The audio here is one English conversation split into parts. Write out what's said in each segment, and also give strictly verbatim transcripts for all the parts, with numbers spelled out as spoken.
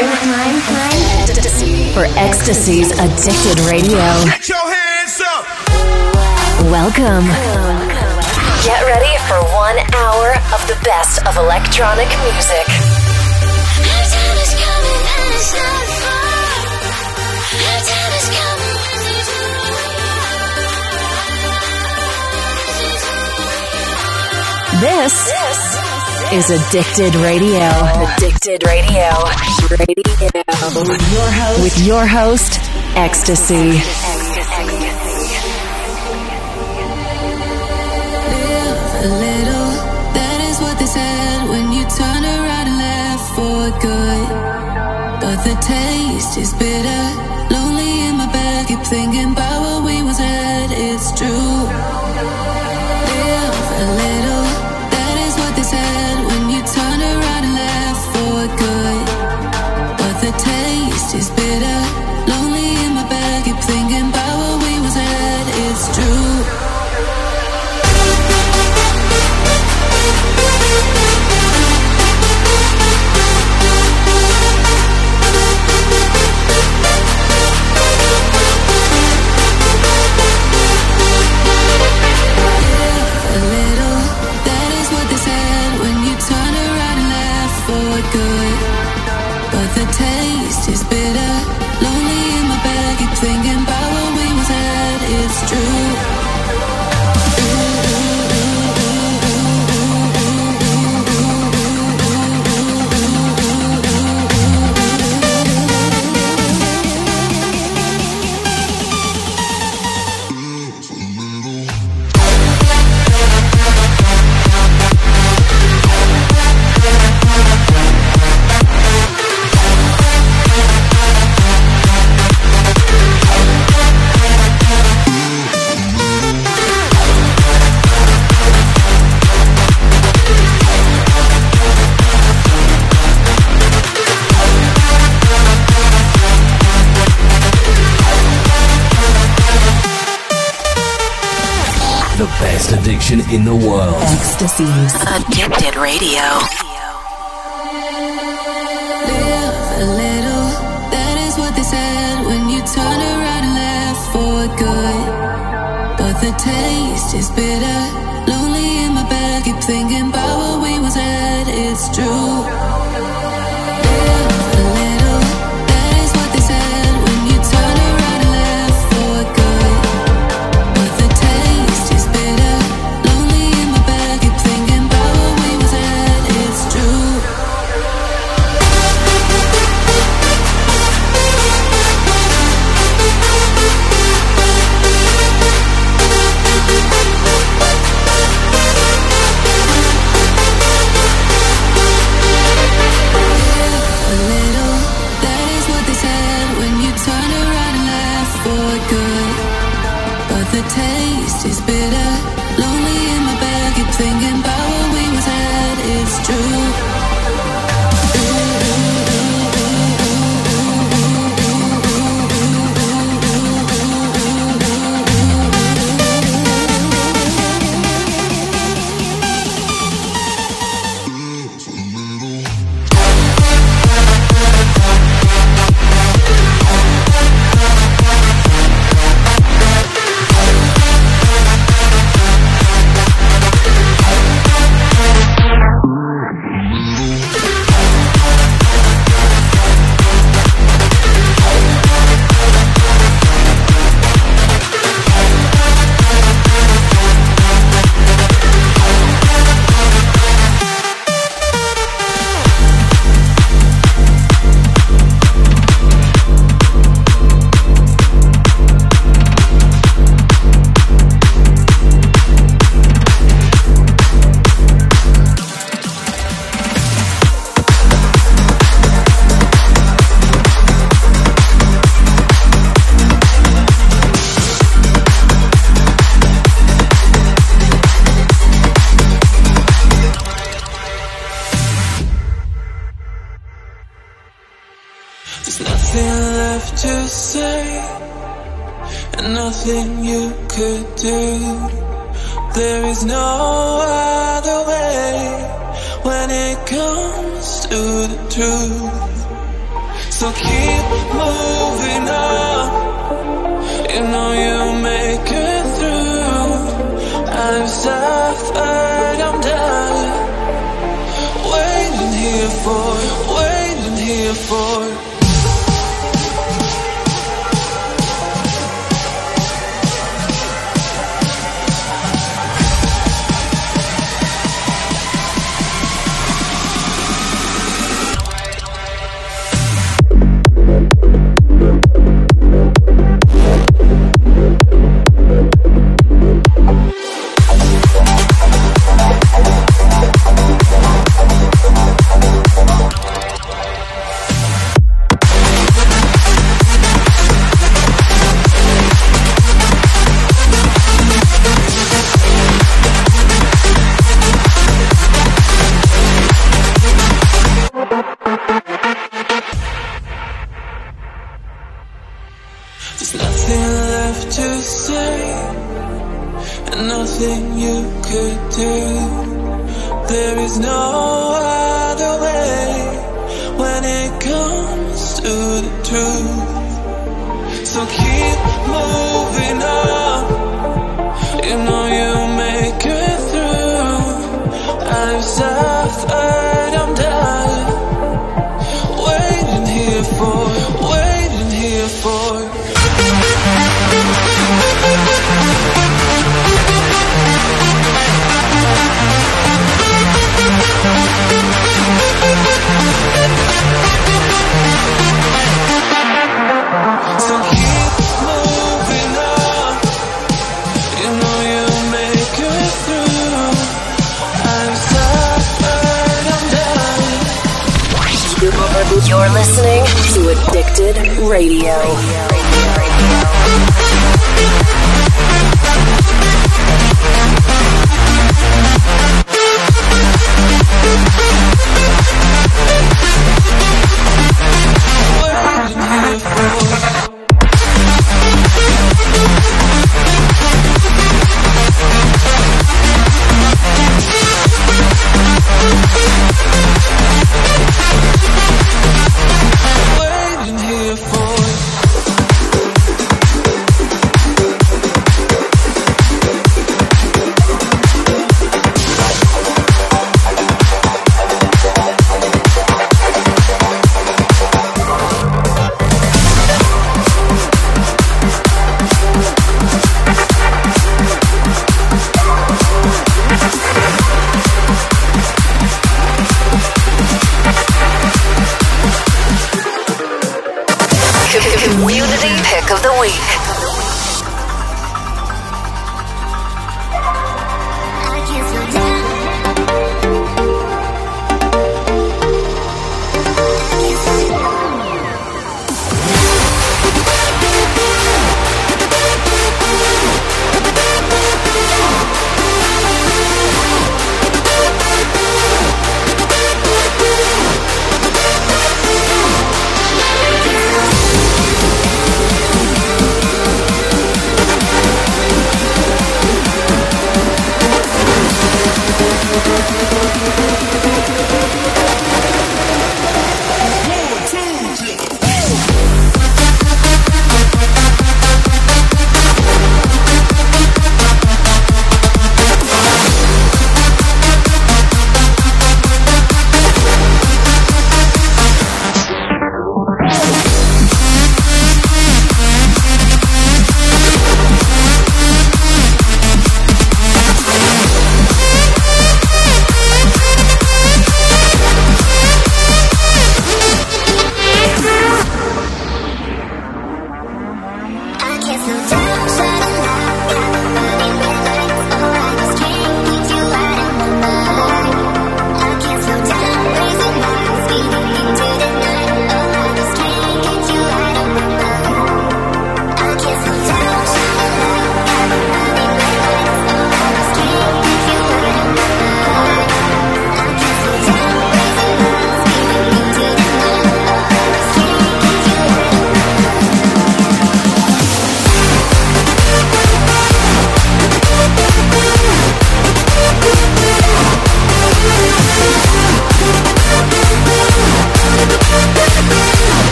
time, time, time for Ecstasy's Addicted Radio. Get your hands up. Welcome. Get ready for one hour of the best of electronic music. This is Addicted Radio. Addicted Radio. Radio. With your host, with your host Ecstasy. Live a little, that is what they said when you turn around and left for good. But the taste is bitter, lonely in my bed, keep thinking about what we was at, it's true. Live a little, that is what they said when you turn around and left for good. But the taste is bitter, lonely in my bed, keep thinking about what we was at, it's true. Good, but the taste is bitter. Lonely in my bed, keep thinking about what we was at. It's true. The best addiction in the world. Ecstasy's Addicted Radio. Live a little, that is what they said when you turn around and left for good. But the taste is bitter, lonely in my bed, keep thinking about what we was at, it's true. The taste is bitter, lonely in my bed, keep thinking about what we was at, it's true. To say, and nothing you could do. There is no other way when it comes to the truth. So keep moving on. You know you'll make it through. I've suffered, I'm done. Waiting here for, waiting here for. There's nothing left to say, and nothing you could do. There is no other way when it comes to the truth. So keep moving on. You know you'll make it through. I've suffered, I'm done. Waiting here for, waiting here for. So keep moving on. You know you'll make it through. I'm suffered, I'm done. You're listening to Addicted Radio. Waiting here for. Waiting here for.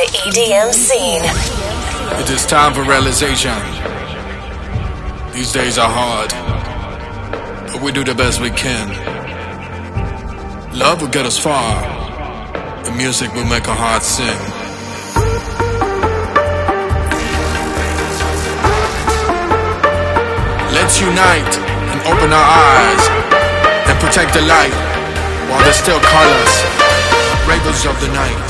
the E D M scene. It is time for realization. These days are hard, but we do the best we can. Love will get us far, and music will make our hearts sing. Let's unite and open our eyes and protect the light while there's still colors, ravens of the night.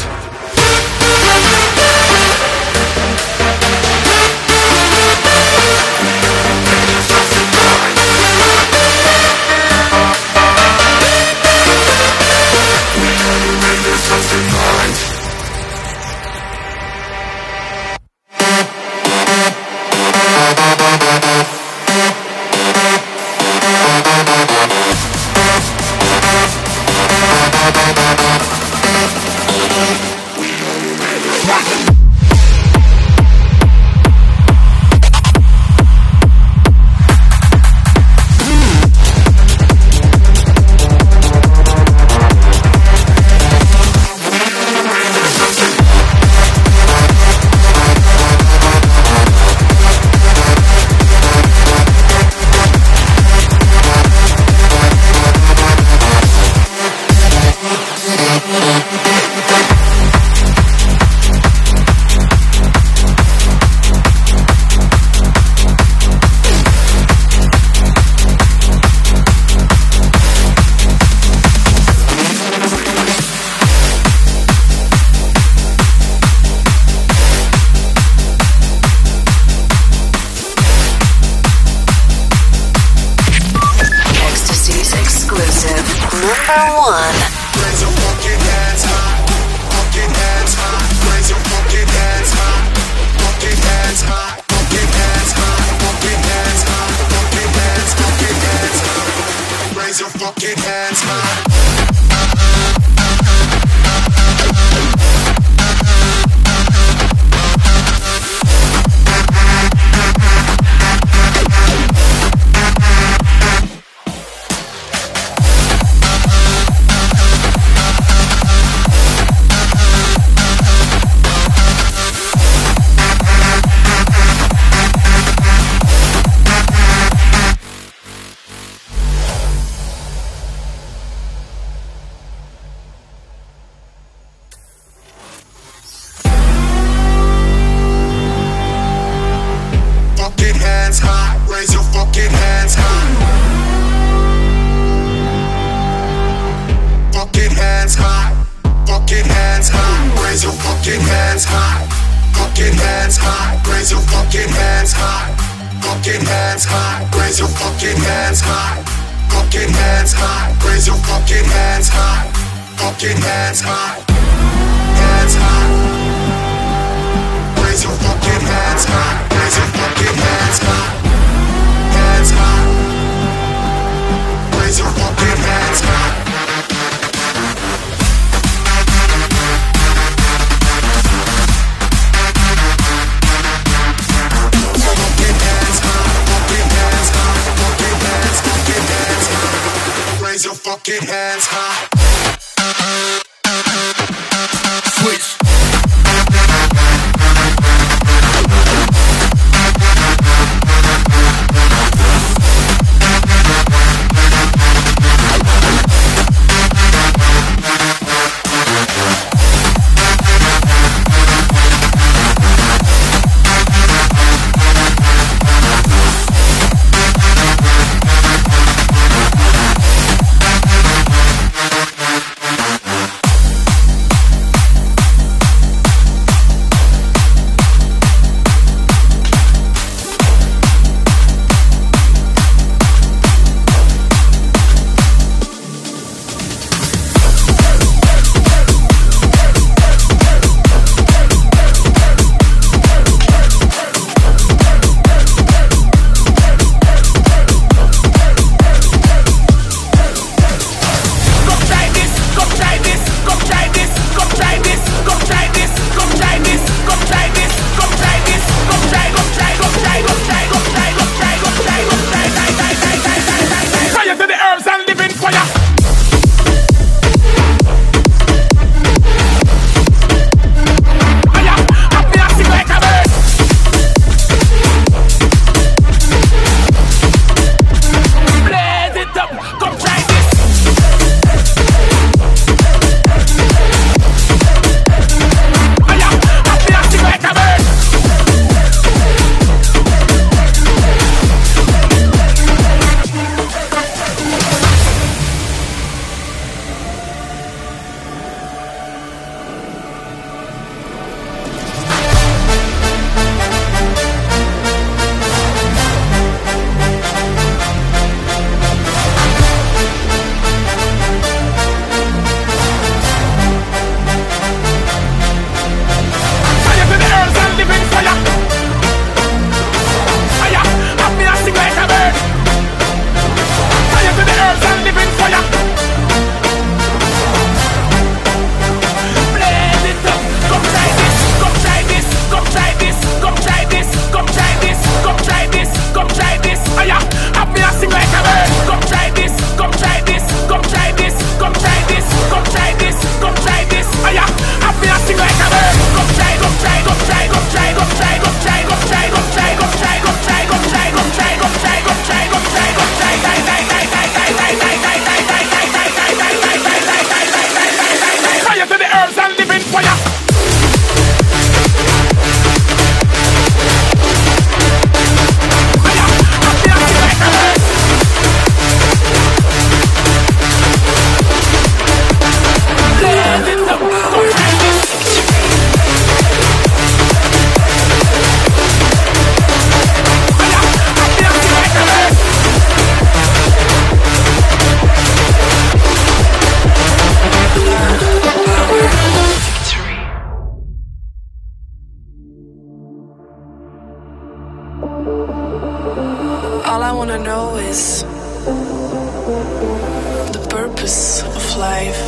life.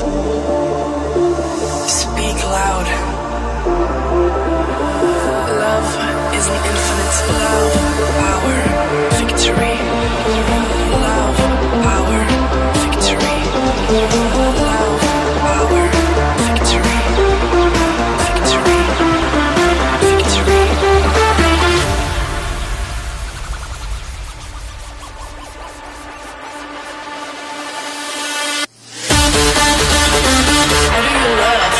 Speak loud. Love is an infinite love, power, victory. Love, power, victory. Love, power, victory. Victory. Victory. What do you love?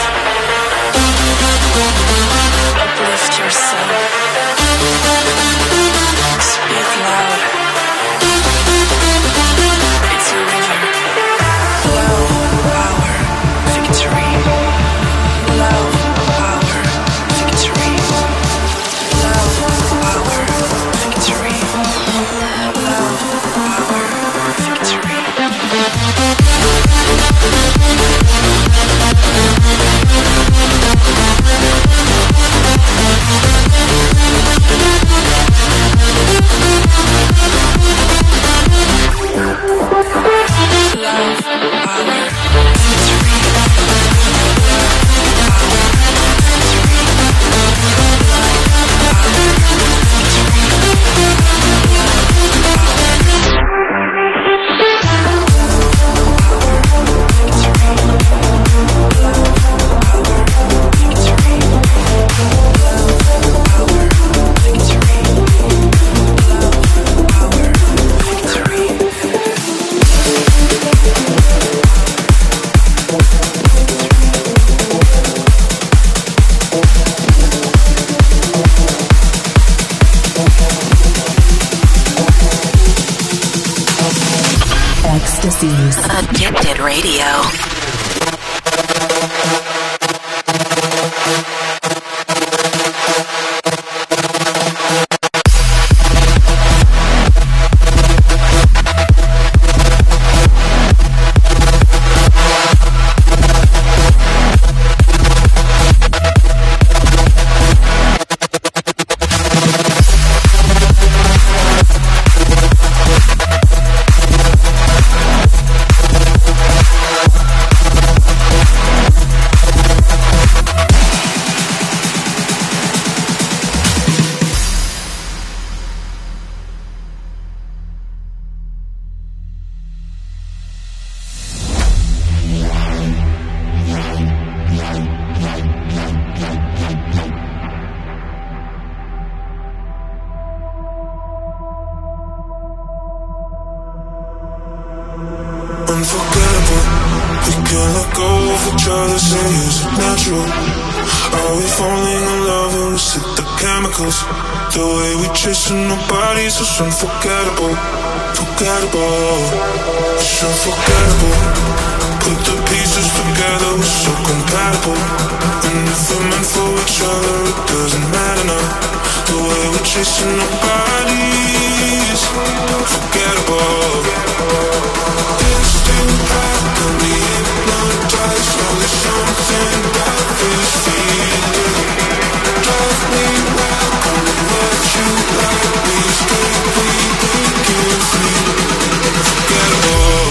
Uplift yourself. Speak loud. It's a river. Love, power, victory. Love, power, victory. Love, power, victory. Love, power, victory. Love, power, victory. Ecstasies. Addicted Radio. Unforgettable, we can't let go of each other, say it's natural. Are we falling in love or is it the chemicals? The way we chasing our bodies is unforgettable, forgettable. It's unforgettable. Put the pieces together, we're so compatible. And if we're meant for each other, it doesn't matter now. The way we're chasing our bodies, forgettable. It's still back, got me hypnotized. Now there's something about this feeling. Drive me wild, call me what you like. We escape, we break free. Forgettable.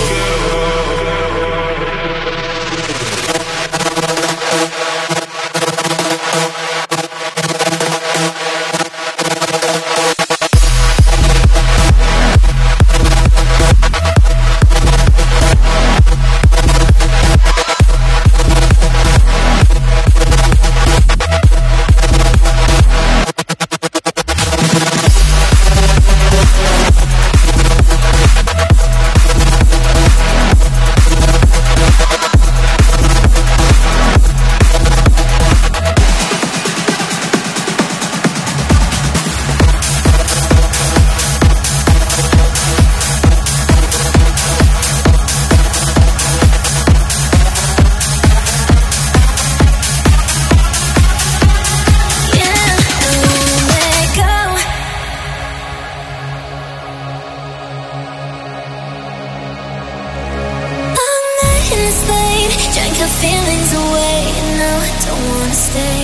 feelings away, now I don't wanna stay.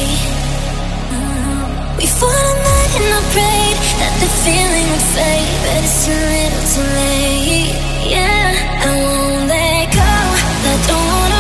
We fought all night and I prayed that the feeling would fade, but it's too little too late. Yeah, I won't let go, I don't wanna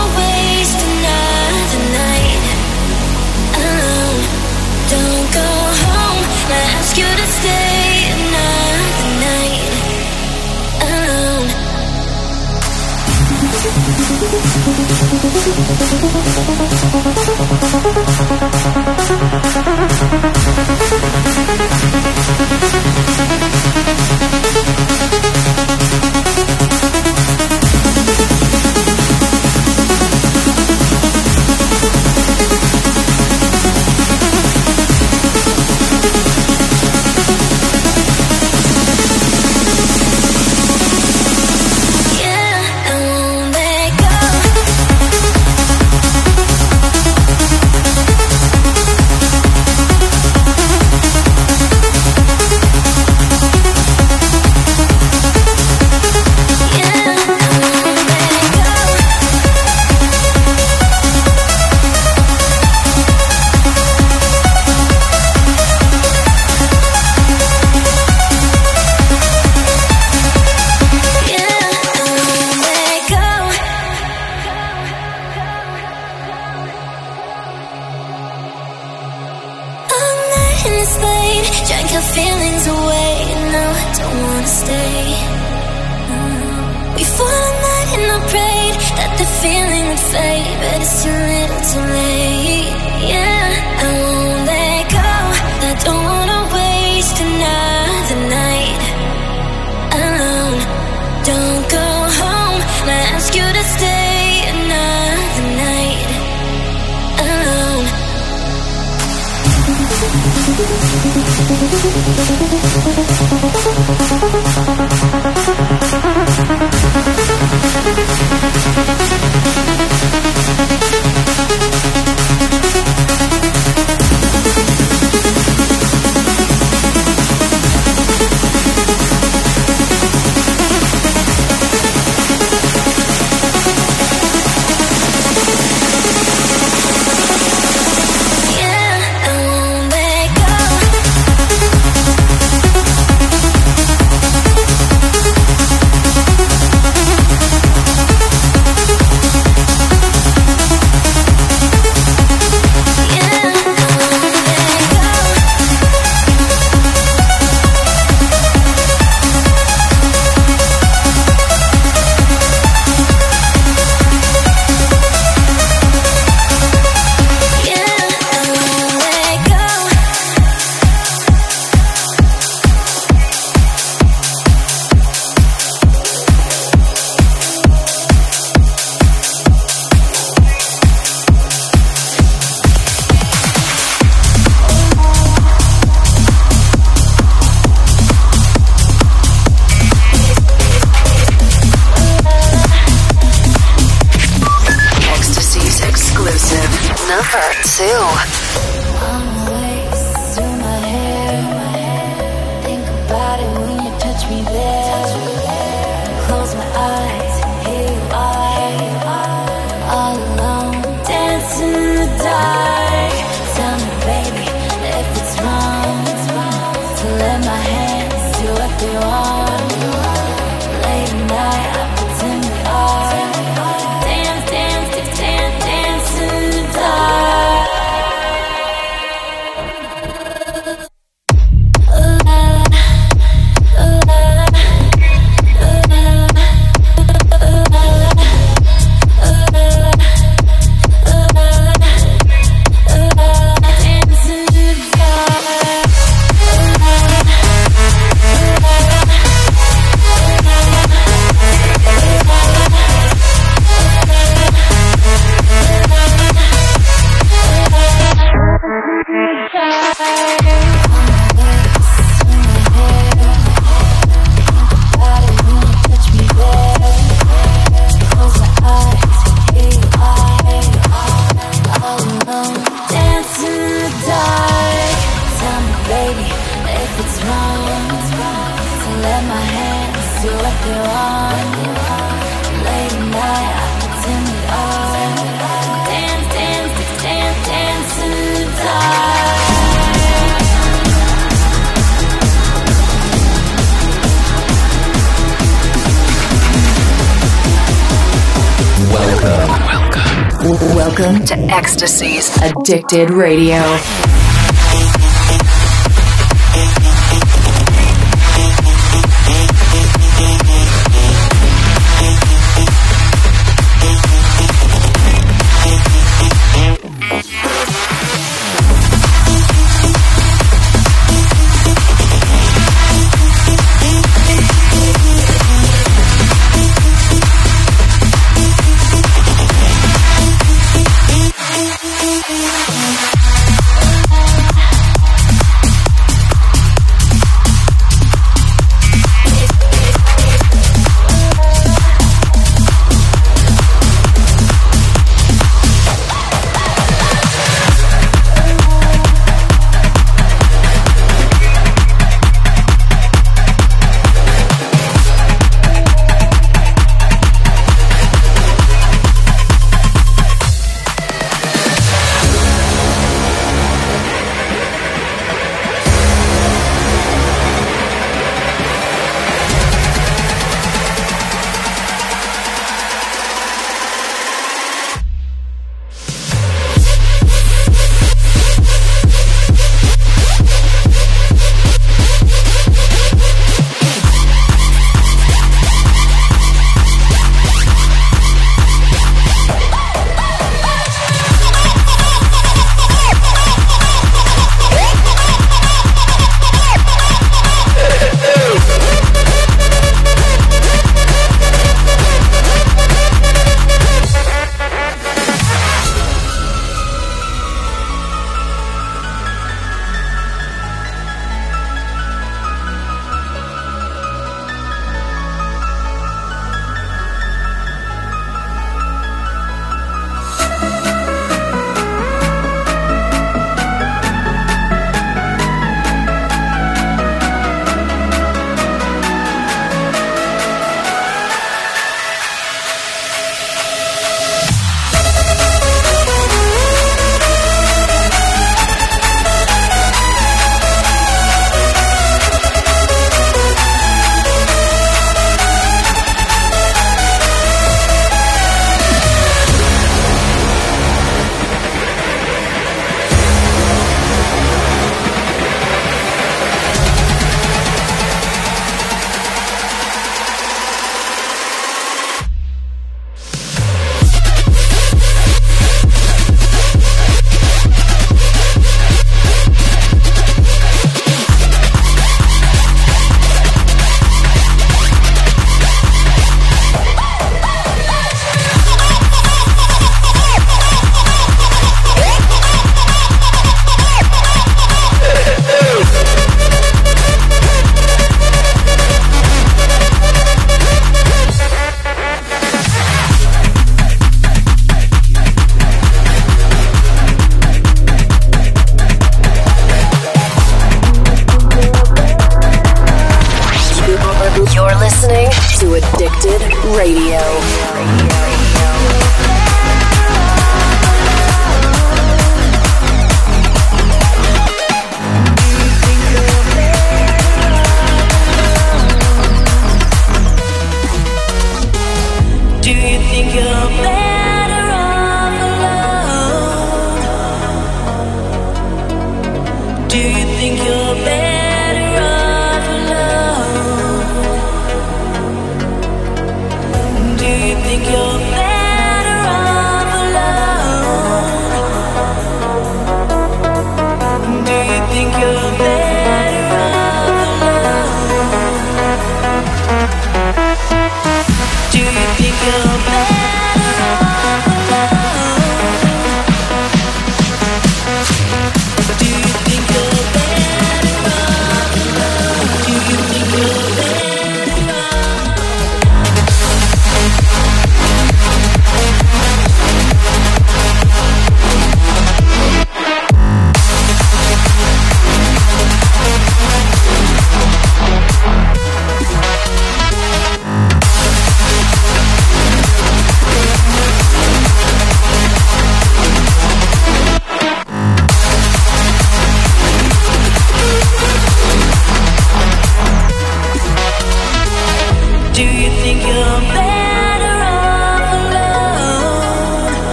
Welcome to Ecstasy's Addicted Radio.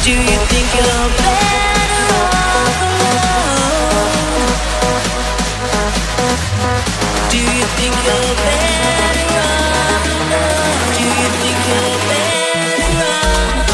Do you think you're better off alone? Do you think you're better off alone? Do you think you're better off?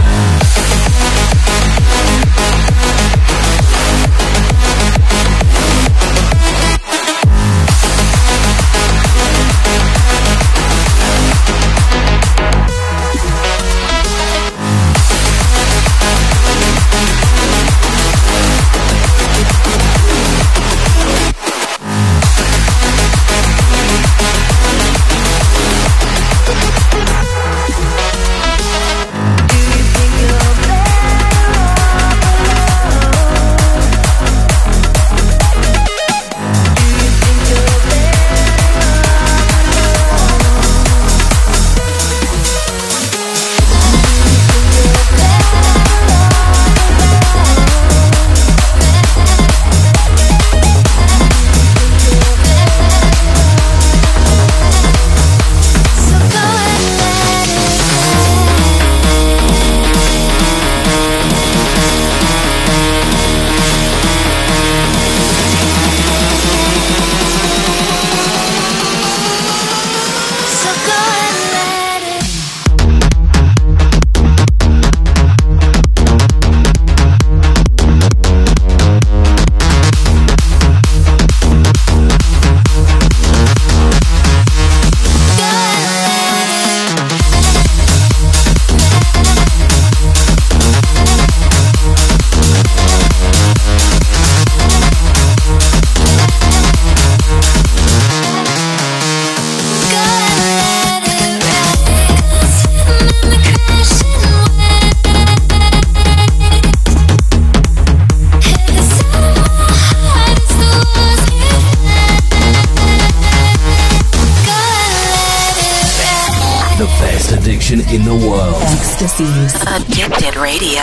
In the world. Ecstasy's Addicted Radio.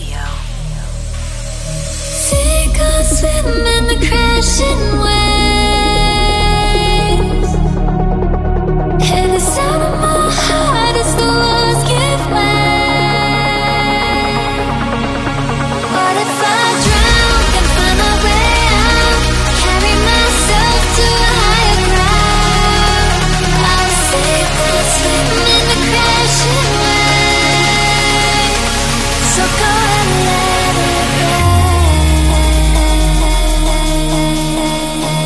Take us with them in the crashing waves. Hear the sound of my heart as the walls give way. What if I drown, can find my way out, carry myself to a higher ground? I'll sink or swim in the crashing waves. So go and let it rain.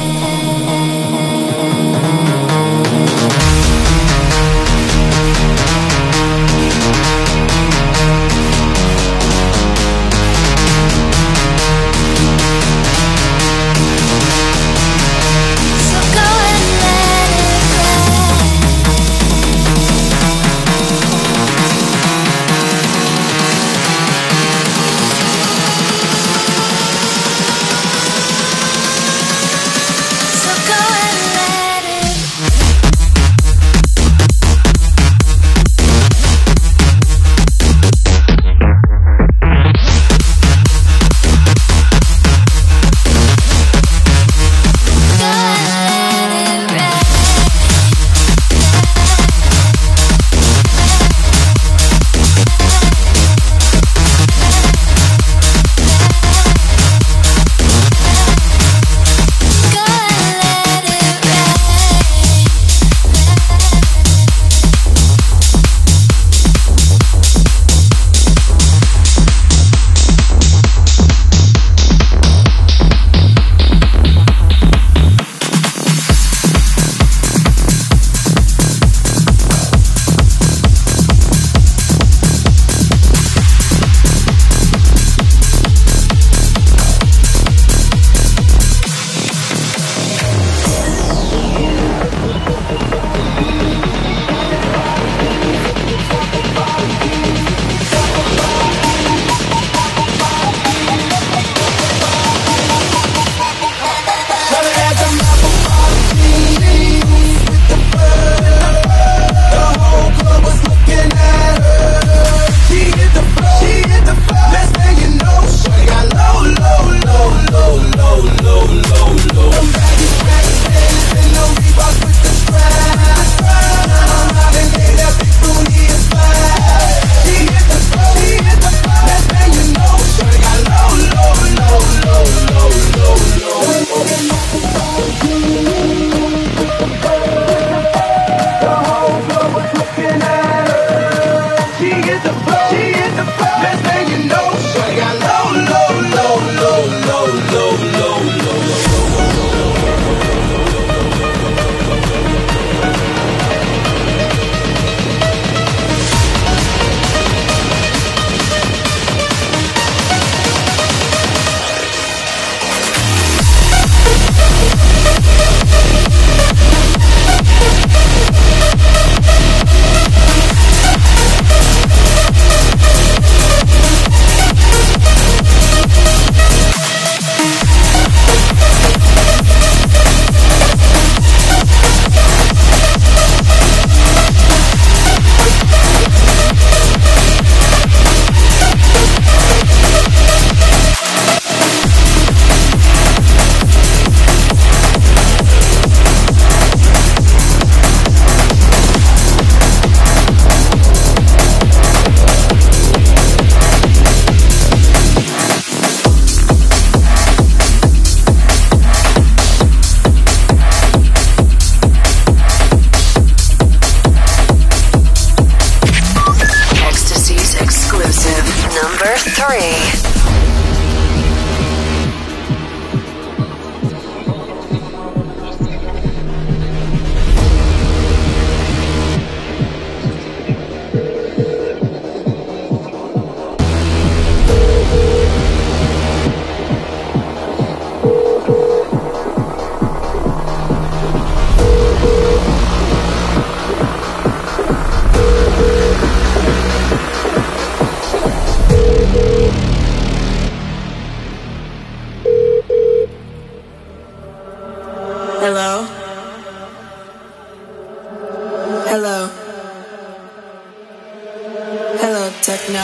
Hello? Hello? Hello, techno?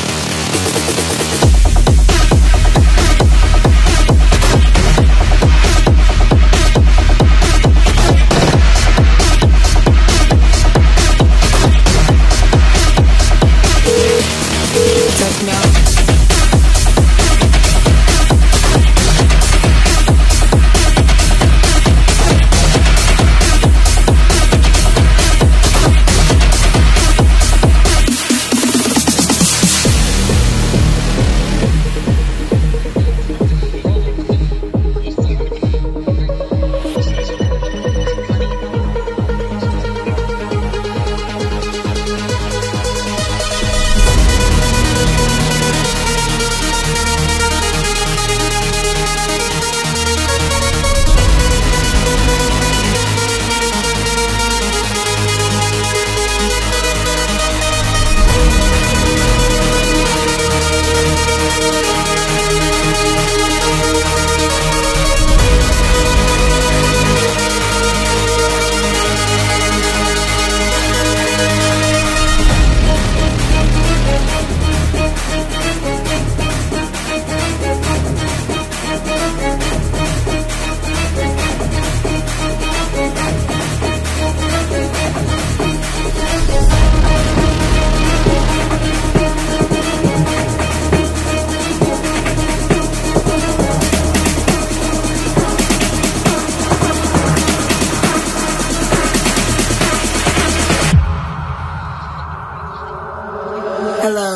Hello.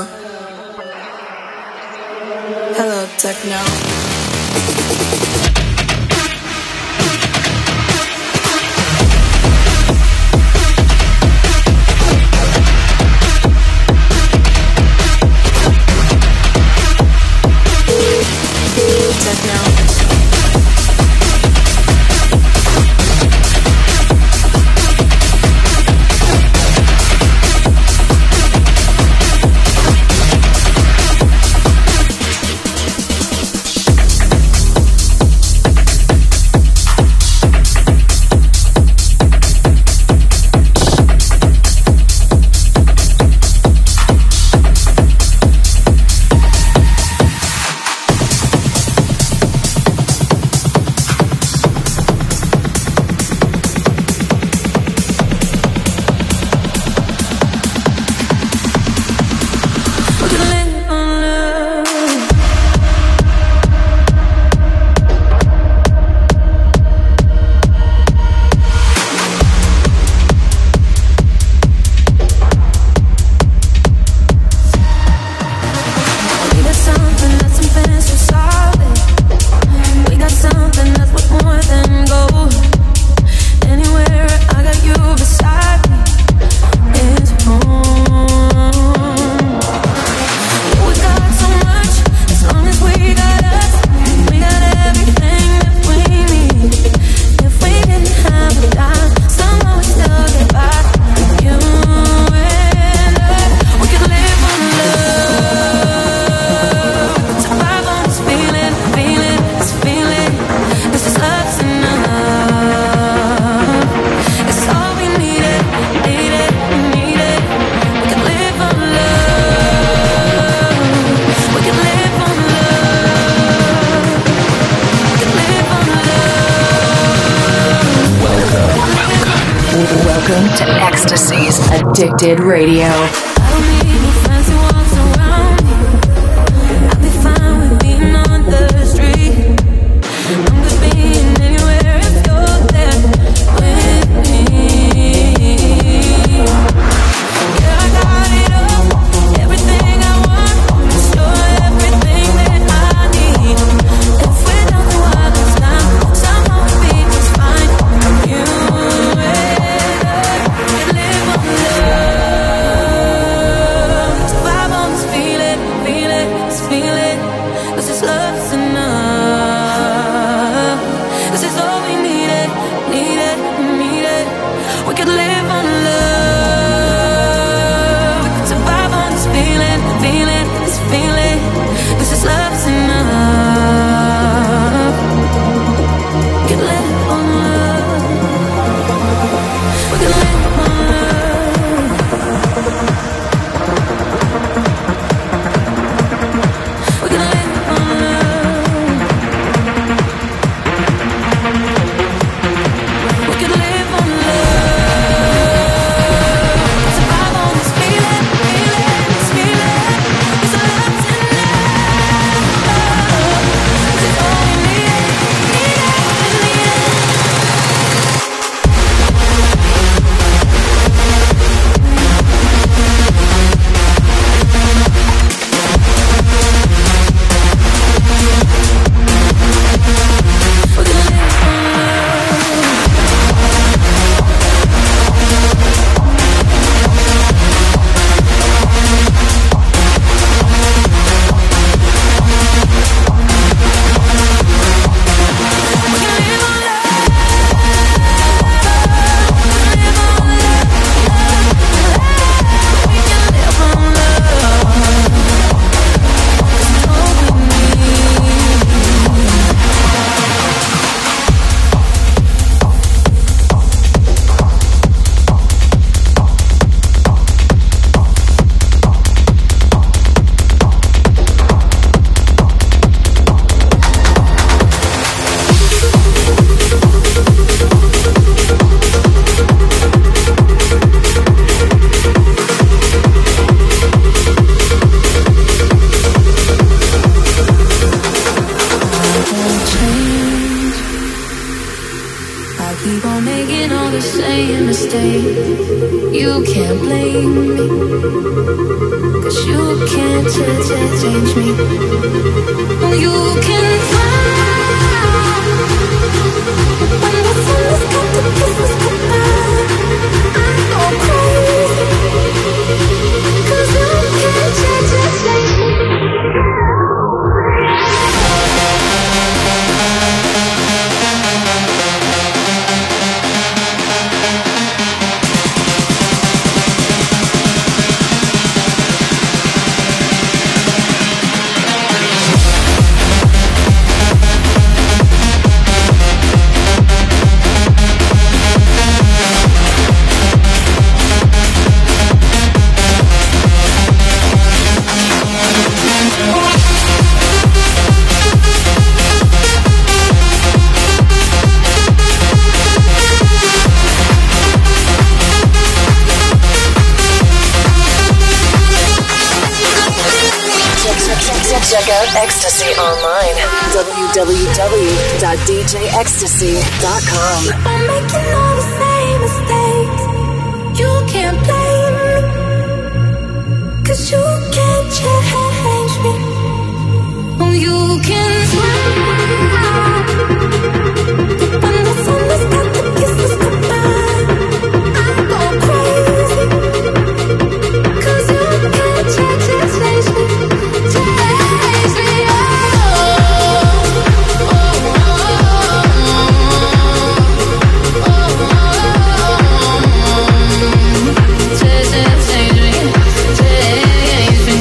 Hello, techno. Welcome to Ecstasy's Addicted Radio. Live on love. change. I keep on making all the same mistakes. You can't blame me, 'cause you can't ch- ch- change me. Oh, you can fly, but when the sun has got to kiss us goodbye, I go crazy, 'cause you can't ch- ch- change me. Check out Ecstasy online. w w w dot d j ecstasy dot com. Keep on making all the same mistakes. You can't blame me, 'cause you can't change me. Oh, you can fly, but when the sun has got to kiss us goodbye, I go crazy, 'cause you can't change me. Change me, oh, oh, oh, oh. Change, change, change me, change me,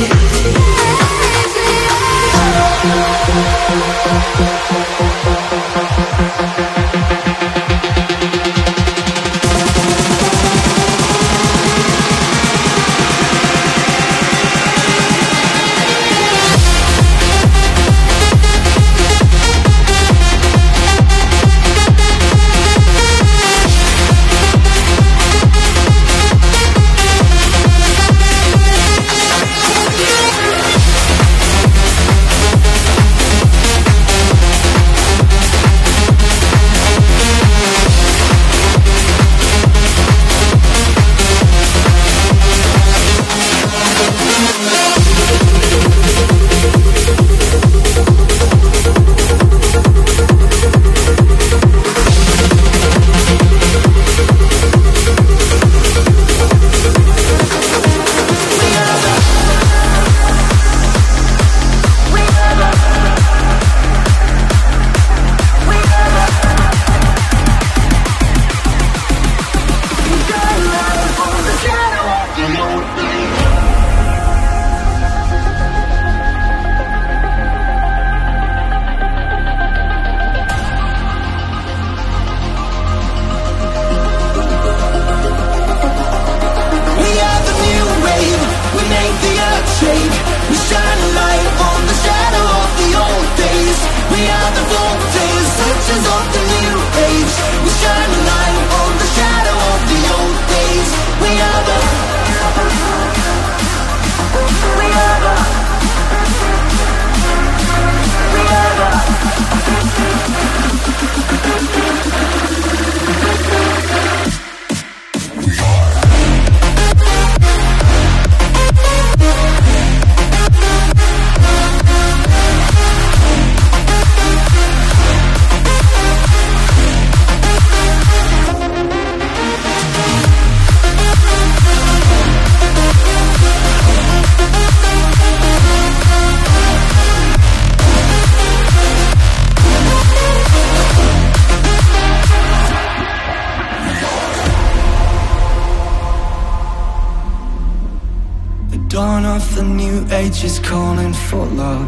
dawn of the new age is calling for love.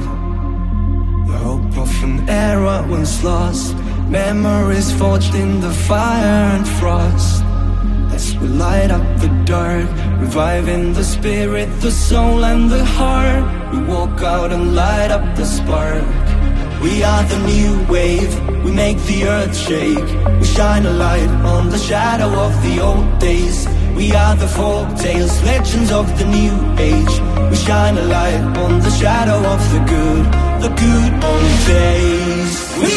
The hope of an era once lost, memories forged in the fire and frost. As we light up the dark, reviving the spirit, the soul and the heart, we walk out and light up the spark. We are the new wave, we make the earth shake. We shine a light on the shadow of the old days. We are the folk tales, legends of the new age. We shine a light on the shadow of the good, the good old days. We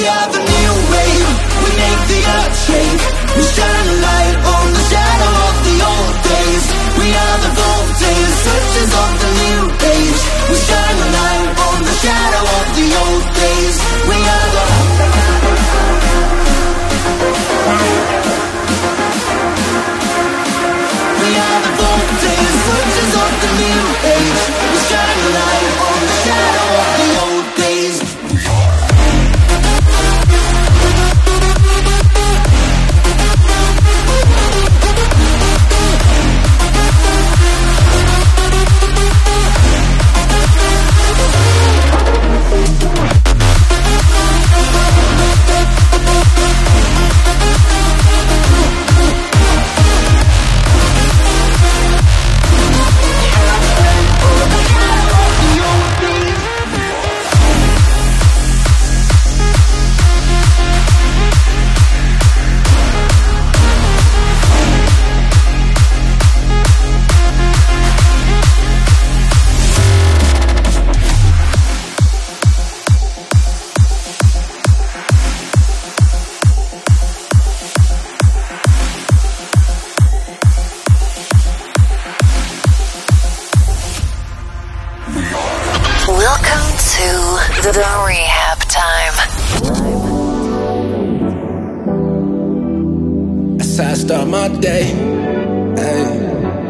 start my day. Hey.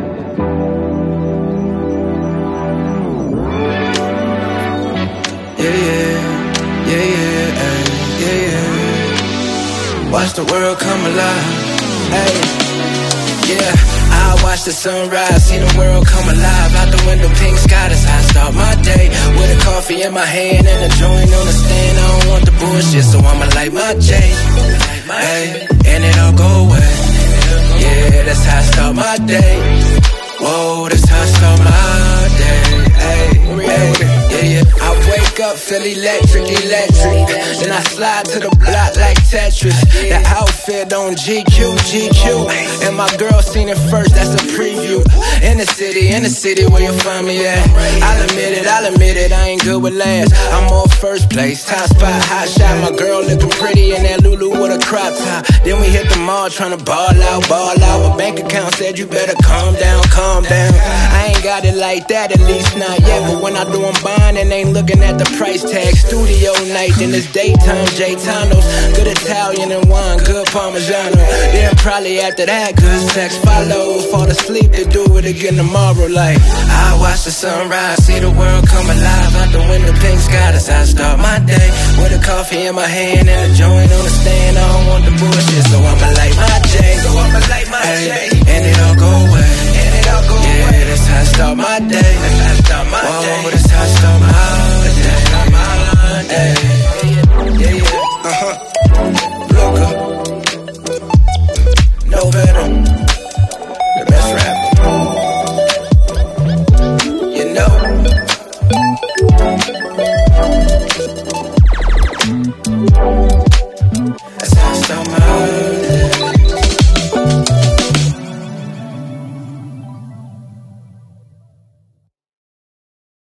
Yeah, yeah, yeah, yeah, ay, yeah, yeah. Watch the world come alive. Hey, yeah. I watch the sunrise, see the world come alive. Out the window, pink sky, that's how I start my day. With a coffee in my hand and a joint on the stand. I don't want the bullshit, so I'ma light my J. Hey, and it all go away. Yeah, that's how I start my day. Whoa, that's how I start my day. Hey, hey, yeah, yeah. I wake up, feel electric, electric. Then I slide to the block like Tetris. The outfit on G Q, G Q. And my girl seen it first, that's a preview. In the city, in the city where you find me at. I'll admit it, I'll admit it, I ain't good with last. I'm on first place, top spot, hot shot. My girl looking pretty in that Lulu with a crop top. Then we hit the mall tryna ball out, ball out. My bank account said you better calm down, calm down. I ain't got it like that, at least not yet. But when I do, I'm buying and ain't looking at the price tag. Studio night, then it's daytime, J-Tanos. Good Italian and wine, good Parmigiano. Then probably after that, good sex follows. Fall asleep to do it again tomorrow. Like, I watch the sunrise, see the world come alive. Out the window, pink sky, that's how I start my day. With a coffee in my hand and a joint on the stand. I don't want the bullshit, so I'ma light my J. So I'ma light my J. And it all go away. And it all go away. Yeah, that's how I start my day. That's how I start my day. Whoa, that's how I start my day. That's how I start my day. Yeah, yeah. Uh-huh.